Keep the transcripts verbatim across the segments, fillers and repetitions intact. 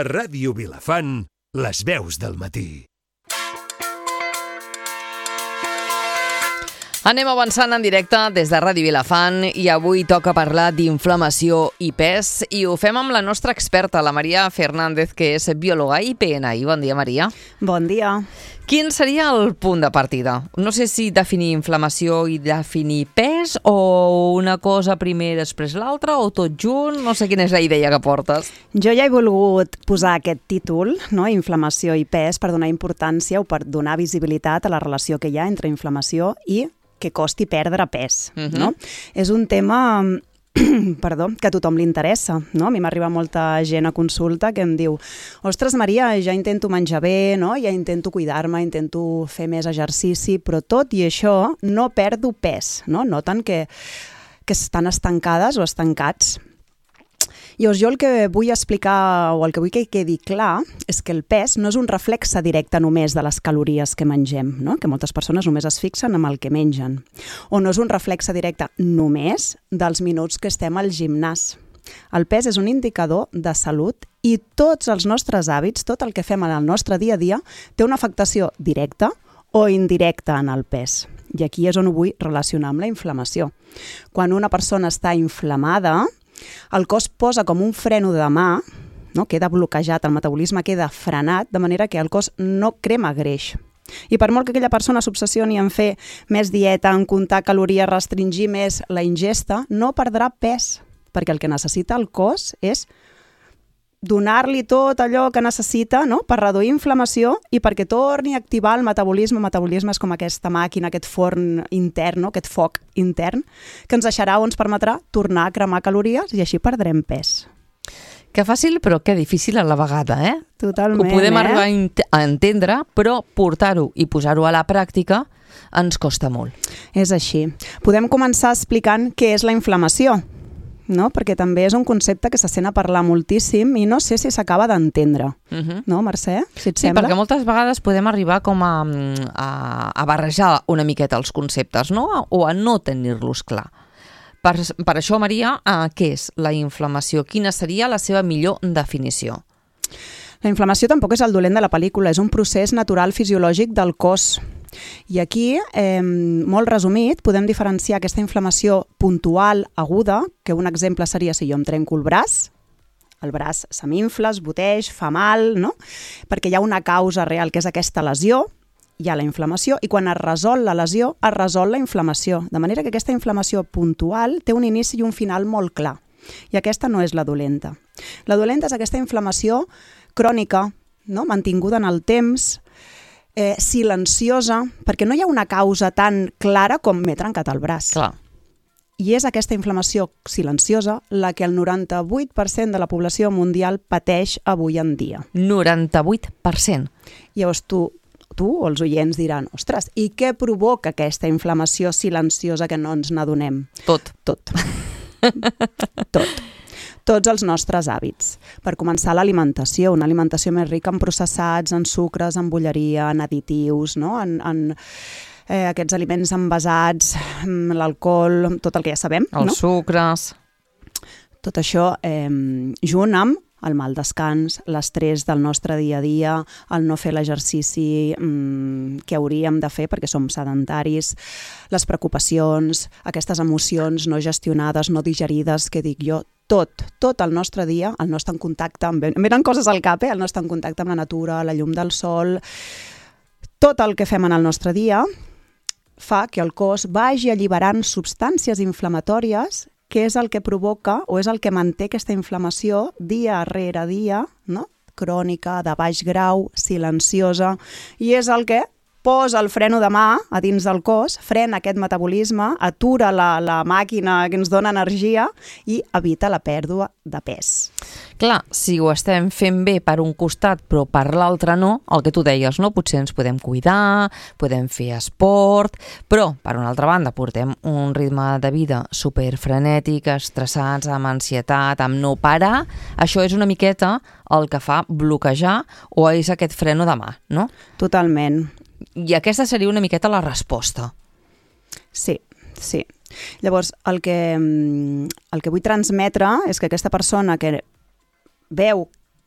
Ràdio Vilafant, les veus del matí. Anem avançant en directe des de Ràdio Vilafant i avui toca parlar d'inflamació i pes i ho fem amb la nostra experta, la Maria Fernández, que és biòloga i P N I. Bon dia, Maria. Bon dia. Quin seria el punt de partida? No sé si definir inflamació i definir pes o una cosa primer després l'altra o tot junt, no sé quina és la idea que portes. Jo ja he volgut posar aquest títol, no? Inflamació i pes, per donar importància o per donar visibilitat a la relació que hi ha entre inflamació i que costi perdre pes, uh-huh. no? És un tema perdó, que a tothom li interessa, no? A mi m'arriba molta gent a consulta que em diu ostres, Maria, ja intento menjar bé, no? Ja intento cuidar-me, intento fer més exercici, però tot i això no perdo pes, no? Noten que, que estan estancades o estancats. Llavors, jo el que vull explicar o el que vull que quedi clar és que el pes no és un reflexe directe només de les calories que mengem, no? Que moltes persones només es fixen en el que mengen. O no és un reflexe directe només dels minuts que estem al gimnàs. El pes és un indicador de salut i tots els nostres hàbits, tot el que fem en el nostre dia a dia, té una afectació directa o indirecta en el pes. I aquí és on ho vull relacionar amb la inflamació. Quan una persona està inflamada, el cos posa com un freno de mà, no? Queda bloquejat, el metabolisme queda frenat, de manera que el cos no crema greix. I per molt que aquella persona s'obsessioni en fer més dieta, en comptar calories, restringir més la ingesta, no perdrà pes, perquè el que necessita el cos és donar-li tot allò que necessita, no? Per reduir inflamació i perquè torni a activar el metabolisme. El metabolisme és com aquesta màquina, aquest forn intern, no? Aquest foc intern, que ens deixarà o ens permetrà tornar a cremar calories i així perdrem pes. Que fàcil, però que difícil a la vegada, eh? Totalment, Ho podem eh? arribar a entendre, però portar-ho i posar-ho a la pràctica ens costa molt. És així. Podem començar explicant què és la inflamació, no? Perquè també és un concepte que se sent a parlar moltíssim i no sé si s'acaba d'entendre. Uh-huh. No, Mercè? Si et sí, sembla? Perquè moltes vegades podem arribar com a, a, a barrejar una miqueta els conceptes, no? O a no tenir-los clar. Per, per això, Maria, eh, què és la inflamació? Quina seria la seva millor definició? La inflamació tampoc és el dolent de la pel·lícula, és un procés natural fisiològic del cos. I aquí, eh, molt resumit, podem diferenciar aquesta inflamació puntual, aguda, que un exemple seria si jo em trenco el braç, el braç se m'infla, es boteix, fa mal, no? Perquè hi ha una causa real, que és aquesta lesió, hi ha la inflamació, i quan es resol la lesió, es resol la inflamació. De manera que aquesta inflamació puntual té un inici i un final molt clar. I aquesta no és la dolenta. La dolenta és aquesta inflamació crònica, no? Mantinguda en el temps, Eh, silenciosa, perquè no hi ha una causa tan clara com m'he trencat el braç. Clar. I és aquesta inflamació silenciosa la que el noranta-vuit per cent de la població mundial pateix avui en dia. noranta-vuit per cent. Llavors tu, tu o els oients diran, ostres, i què provoca aquesta inflamació silenciosa que no ens n'adonem? Tot. Tot. Tot. Tots els nostres hàbits. Per començar, l'alimentació, una alimentació més rica en processats, en sucres, en bolleria, en additius, no? en, en eh, aquests aliments envasats, l'alcohol, tot el que ja sabem. Els no? sucres. Tot això eh, junt amb el mal descans, l'estrès del nostre dia a dia, el no fer l'exercici mm, que hauríem de fer perquè som sedentaris, les preocupacions, aquestes emocions no gestionades, no digerides, que dic jo, tot, tot el nostre dia, el no estar en contacte, amb, em venen coses al cap, eh? El no estar en contacte amb la natura, la llum del sol, tot el que fem en el nostre dia fa que el cos vagi alliberant substàncies inflamatòries que és el que provoca o és el que manté aquesta inflamació dia rere dia, no? Crònica, de baix grau, silenciosa, i és el que posa el freno de mà a dins del cos, frena aquest metabolisme, atura la, la màquina que ens dona energia i evita la pèrdua de pes. Clar, si ho estem fent bé per un costat però per l'altre no, el que tu deies, no? Potser ens podem cuidar, podem fer esport, però per una altra banda portem un ritme de vida superfrenètic, estressats, amb ansietat, amb no parar, això és una miqueta el que fa bloquejar o és aquest freno de mà, no? Totalment. I aquesta seria una miqueta la resposta. Sí, sí. Llavors, el que, el que vull transmetre és que aquesta persona que veu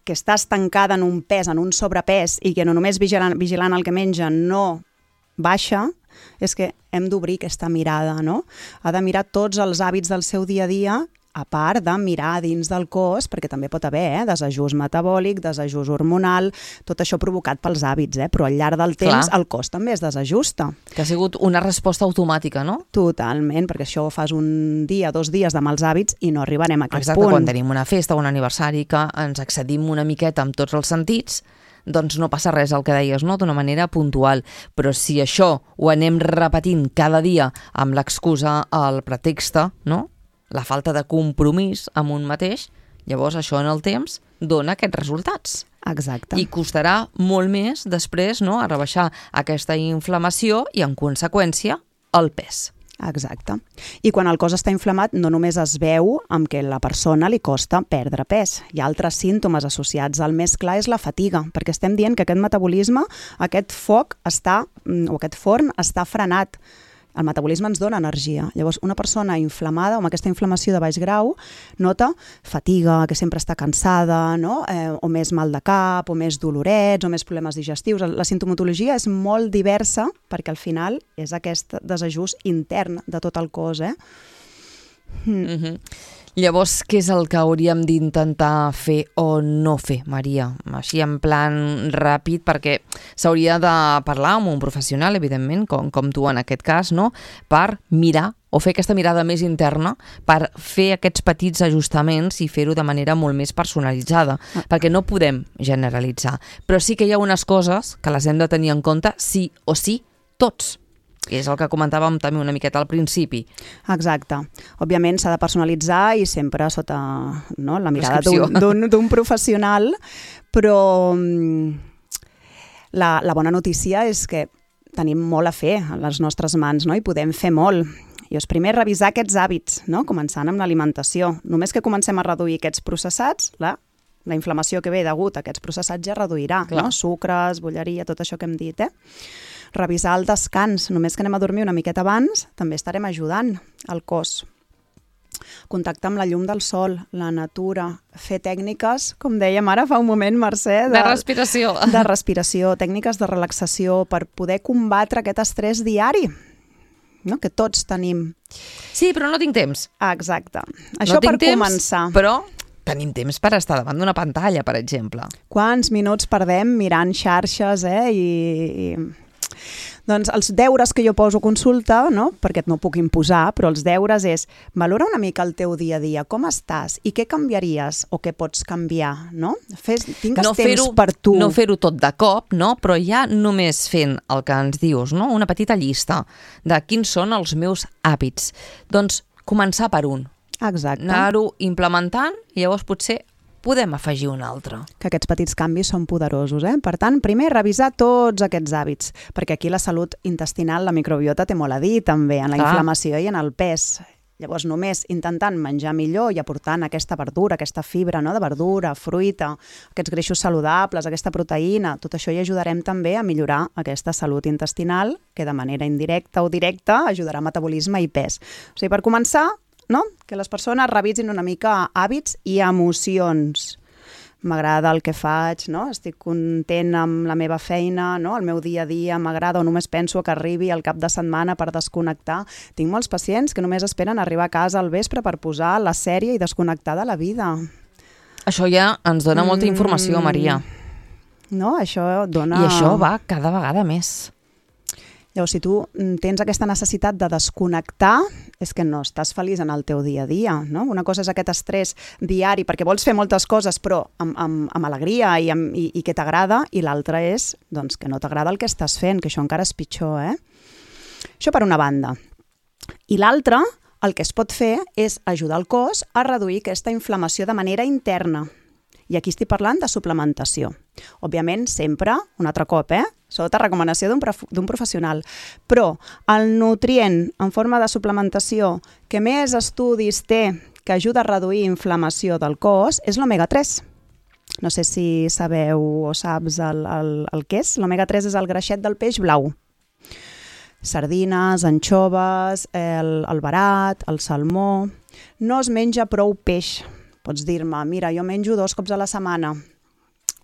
que està estancada en un pes, en un sobrepès, i que no només vigilant, vigilant el que menja no baixa, és que hem d'obrir aquesta mirada, no? Ha de mirar tots els hàbits del seu dia a dia, a part de mirar dins del cos, perquè també pot haver eh, desajust metabòlic, desajust hormonal, tot això provocat pels hàbits, eh? Però al llarg del temps Clar. El cos també es desajusta. Que ha sigut una resposta automàtica, no? Totalment, perquè això fas un dia, dos dies de mals hàbits i no arribarem a aquest Exacte, punt. Quan tenim una festa o un aniversari que ens excedim una miqueta amb tots els sentits, doncs no passa res, el que deies, no? D'una manera puntual. Però si això ho anem repetint cada dia amb l'excusa, el pretext, no? La falta de compromís amb un mateix, llavors això en el temps dona aquests resultats. Exacte. I costarà molt més després, no?, a rebaixar aquesta inflamació i, en conseqüència, el pes. Exacte. I quan el cos està inflamat no només es veu amb què la persona li costa perdre pes. Hi ha altres símptomes associats. El més clar és la fatiga, perquè estem dient que aquest metabolisme, aquest foc està, o aquest forn està frenat. El metabolisme ens dona energia. Llavors, una persona inflamada, amb aquesta inflamació de baix grau, nota fatiga, que sempre està cansada, no? eh, o més mal de cap, o més dolorets, o més problemes digestius. La sintomatologia és molt diversa, perquè al final és aquest desajust intern de tot el cos. Eh? Mm. Mm-hmm. Llavors, què és el que hauríem d'intentar fer o no fer, Maria? Així en plan ràpid, perquè s'hauria de parlar amb un professional, evidentment, com, com tu en aquest cas, no? Per mirar o fer aquesta mirada més interna, per fer aquests petits ajustaments i fer-ho de manera molt més personalitzada, ah. perquè no podem generalitzar. Però sí que hi ha unes coses que les hem de tenir en compte sí o sí, tots. Que és el que comentàvem també una miqueta al principi. Exacte. Òbviament s'ha de personalitzar i sempre sota no, la mirada d'un professional, però la, la bona notícia és que tenim molt a fer a les nostres mans, no? I podem fer molt. I és primer revisar aquests hàbits, no? Començant amb l'alimentació. Només que comencem a reduir aquests processats, la, la inflamació que ve degut a aquests processats ja reduirà, no? Sucres, bolleria, tot això que hem dit, eh? Revisar el descans, només que anem a dormir una miqueta abans, també estarem ajudant el cos. Contactar amb la llum del sol, la natura, fer tècniques, com dèiem ara fa un moment, Mercè, de, de respiració. De respiració, tècniques de relaxació per poder combatre aquest estrès diari, no? Que tots tenim. Sí, però no tinc temps. Exacte. Això no per temps, començar. Però tenim temps per estar davant d'una pantalla, per exemple. Quants minuts perdem mirant xarxes, eh? I... i... Doncs els deures que jo poso a consulta, no? Perquè et no puc imposar, però els deures és valora una mica el teu dia a dia, com estàs i què canviaries o què pots canviar, no? Fes, tingues no temps per tu. No fer-ho tot de cop, no? Però ja només fent el que ens dius, no? Una petita llista de quins són els meus hàbits. Doncs començar per un. Exacte. Anar-ho implementant i llavors potser podem afegir un altre. Que aquests petits canvis són poderosos, eh? Per tant, primer, revisar tots aquests hàbits, perquè aquí la salut intestinal, la microbiota, té molt a dir també, en la Clar. inflamació i en el pes. Llavors, només intentant menjar millor i aportant aquesta verdura, aquesta fibra, no? De verdura, fruita, aquests greixos saludables, aquesta proteïna, tot això hi ajudarem també a millorar aquesta salut intestinal, que de manera indirecta o directa ajudarà a metabolisme i pes. O sigui, per començar, no? Que les persones revisin una mica hàbits i emocions. M'agrada el que faig, no? Estic content amb la meva feina, no? El meu dia a dia m'agrada o només penso que arribi el cap de setmana per desconnectar. Tinc molts pacients que només esperen arribar a casa al vespre per posar la sèrie i desconnectar de la vida. Això ja ens dona molta informació, Maria. No, això dona... I això va cada vegada més. Llavors, si tu tens aquesta necessitat de desconnectar, és que no estàs feliç en el teu dia a dia, no? Una cosa és aquest estrès diari, perquè vols fer moltes coses, però amb, amb, amb alegria i, amb, i, i que t'agrada, i l'altra és doncs, que no t'agrada el que estàs fent, que això encara és pitjor, eh? Això per una banda. I l'altra, el que es pot fer és ajudar el cos a reduir aquesta inflamació de manera interna. I aquí estic parlant de suplementació. Òbviament, sempre, un altre cop, eh? Sota recomanació d'un prof d'un professional. Però el nutrient en forma de suplementació que més estudis té que ajuda a reduir inflamació del cos és l'omega tres. No sé si sabeu o saps el, el, el que és. L'omega tres és el greixet del peix blau. Sardines, anxoves, el, el verat, el salmó... No es menja prou peix. Pots dir-me, mira, jo menjo dos cops a la setmana.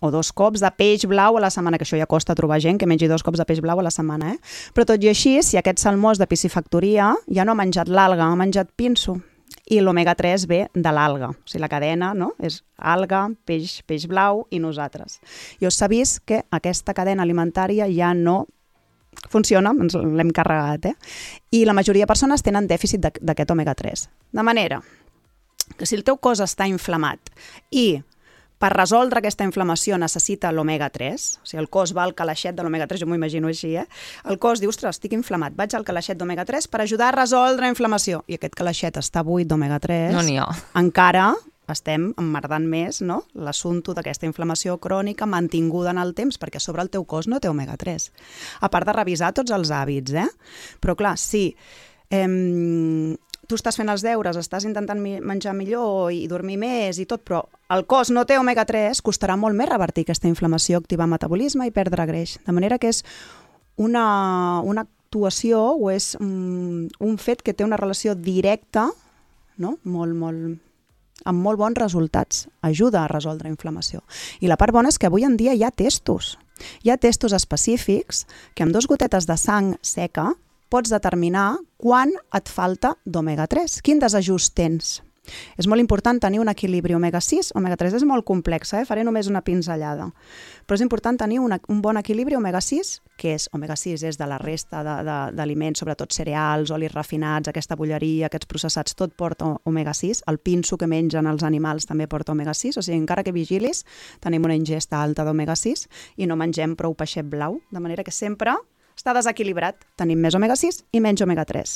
o dos cops de peix blau a la setmana, que això ja costa trobar gent que mengi dos cops de peix blau a la setmana, eh? Però tot i així, si aquest salmó és de piscifactoria, ja no ha menjat l'alga, ha menjat pinso. I l'omega tres ve de l'alga. O sigui, la cadena, no?, és alga, peix, peix blau i nosaltres. I s'ha vist que aquesta cadena alimentària ja no funciona, ens l'hem carregat, eh? I la majoria de persones tenen dèficit d'aquest omega tres. De manera que si el teu cos està inflamat i per resoldre aquesta inflamació necessita l'omega tres, o sigui, el cos va al calaixet de l'omega tres, jo m'ho imagino així, eh? El cos diu, ostres, estic inflamat, vaig al calaixet d'omega tres per ajudar a resoldre la inflamació. I aquest calaixet està buit d'omega tres. No n'hi ha. Encara estem emmerdant més, no?, l'assumpte d'aquesta inflamació crònica mantinguda en el temps, perquè a sobre el teu cos no té omega tres. A part de revisar tots els hàbits, eh? Però clar, sí, eh, tu estàs fent els deures, estàs intentant menjar millor i dormir més i tot, però el cos no té omega tres, costarà molt més revertir aquesta inflamació, activar metabolisme i perdre greix. De manera que és una, una actuació o és um, un fet que té una relació directa, no?, molt, molt, amb molt bons resultats. Ajuda a resoldre la inflamació. I la part bona és que avui en dia hi ha testos. Hi ha testos específics que amb dos gotetes de sang seca pots determinar quan et falta d'omega tres, quin desajust tens. És molt important tenir un equilibri omega sis. Omega tres és molt complexa, eh? Faré només una pinzellada. Però és important tenir una, un bon equilibri omega sis, que és omega sis és de la resta d'aliments, sobretot cereals, olis refinats, aquesta bulleria, aquests processats, tot porta omega sis. El pinso que mengen els animals també porta omega sis, o sigui, encara que vigilis, tenim una ingesta alta d'omega sis i no mengem prou peixet blau, de manera que sempre està desequilibrat. Tenim més omega sis i menys omega tres.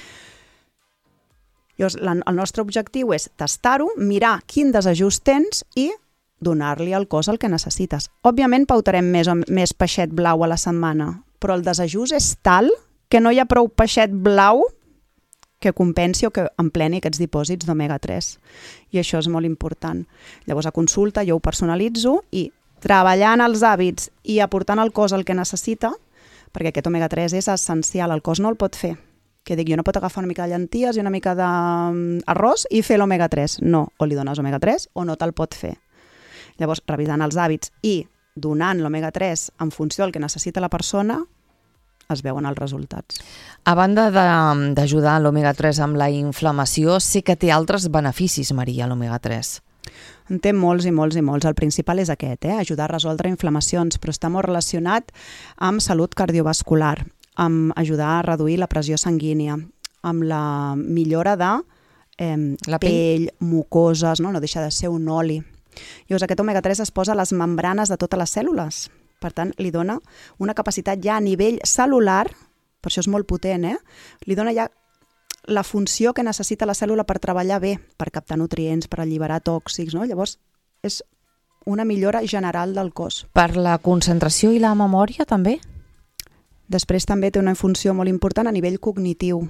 Llavors, el nostre objectiu és tastar-ho, mirar quin desajust tens i donar-li al cos el que necessites. Òbviament pautarem més, més peixet blau a la setmana, però el desajust és tal que no hi ha prou peixet blau que compensi o que empleni aquests dipòsits d'omega tres. I això és molt important. Llavors, a consulta jo ho personalitzo i treballant els hàbits i aportant al cos el que necessita, perquè aquest omega tres és essencial, el cos no el pot fer. Que dic, jo no pot agafar una mica de llenties i una mica d'arròs i fer l'omega tres. No, o li dones omega tres o no te'l pot fer. Llavors, revisant els hàbits i donant l'omega tres en funció del que necessita la persona, es veuen els resultats. A banda d'ajudar l'omega tres amb la inflamació, sí que té altres beneficis, Maria, l'omega tres. En té molts i molts i molts. El principal és aquest, eh? Ajudar a resoldre inflamacions, però està molt relacionat amb salut cardiovascular, amb ajudar a reduir la pressió sanguínia, amb la millora de eh, la pell, pell, mucoses, no? No deixa de ser un oli. Llavors, aquest omega tres es posa a les membranes de totes les cèl·lules. Per tant, li dona una capacitat ja a nivell cel·lular, per això és molt potent, eh? Li dona ja la funció que necessita la cèl·lula per treballar bé, per captar nutrients, per alliberar tòxics, no? Llavors, és una millora general del cos. Per la concentració i la memòria, també? Després també té una funció molt important a nivell cognitiu.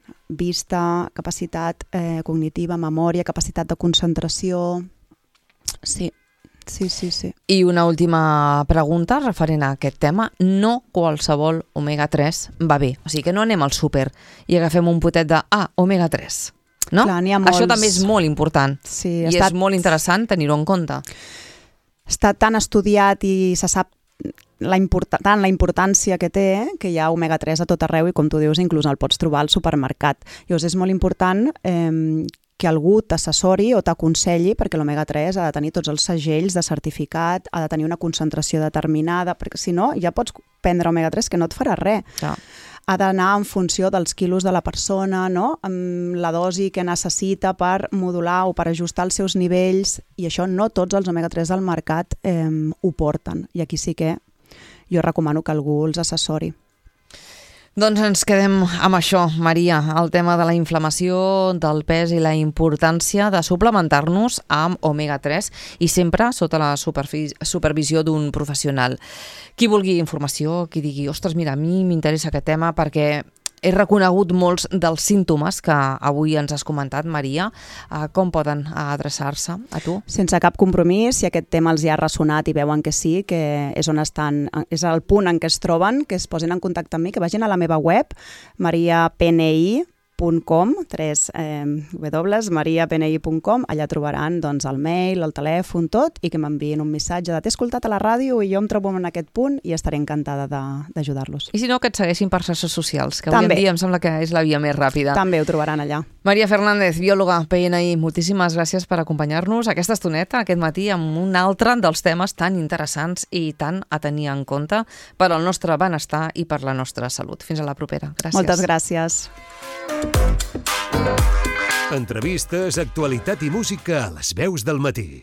Vista, capacitat eh, cognitiva, memòria, capacitat de concentració. Sí, sí, sí, sí. I una última pregunta referent a aquest tema. No qualsevol omega tres va bé. O sigui que no anem al súper i agafem un potet de ah, omega tres. No? Clar, n'hi ha molts... Això també és molt important. Sí, I estat... és molt interessant tenir-ho en compte. Està tan estudiat i se sap la import... tant la importància que té, eh, que hi ha omega tres a tot arreu i, com tu dius, inclús el pots trobar al supermercat. Llavors és molt important eh, que algú t'assessori o t'aconselli, perquè l'omega tres ha de tenir tots els segells de certificat, ha de tenir una concentració determinada, perquè si no ja pots prendre omega tres que no et farà res. Ja. Ha d'anar en funció dels quilos de la persona, no? Amb la dosi que necessita per modular o per ajustar els seus nivells, i això no tots els omega tres del mercat eh, ho porten. I aquí sí que jo recomano que algú els assessori. Doncs ens quedem amb això, Maria, el tema de la inflamació, del pes i la importància de suplementar-nos amb omega tres i sempre sota la supervisió d'un professional. Qui vulgui informació, qui digui, ostres, mira, a mi m'interessa aquest tema perquè he reconegut molts dels símptomes que avui ens has comentat, Maria. Com poden adreçar-se a tu? Sense cap compromís, si aquest tema els hi ha ressonat i veuen que sí, que és on estan, és el punt en què es troben, que es posin en contacte amb mi, que vagin a la meva web, maria p n i punt com, tres eh, w, maria p n i punt com, allà trobaran doncs, el mail, el telèfon, tot, i que m'enviïn un missatge de t'he escoltat a la ràdio i jo em trobo en aquest punt i estaré encantada d'ajudar-los. I si no, que et segueixin per xarxes socials, que També. avui en dia em sembla que és la via més ràpida. També ho trobaran allà. Maria Fernández, biòloga P N I, moltíssimes gràcies per acompanyar-nos aquesta estoneta, aquest matí, amb un altre dels temes tan interessants i tan a tenir en compte per al nostre benestar i per la nostra salut. Fins a la propera. Gràcies. Moltes gràcies. Entrevistes, actualitat i música a les veus del matí.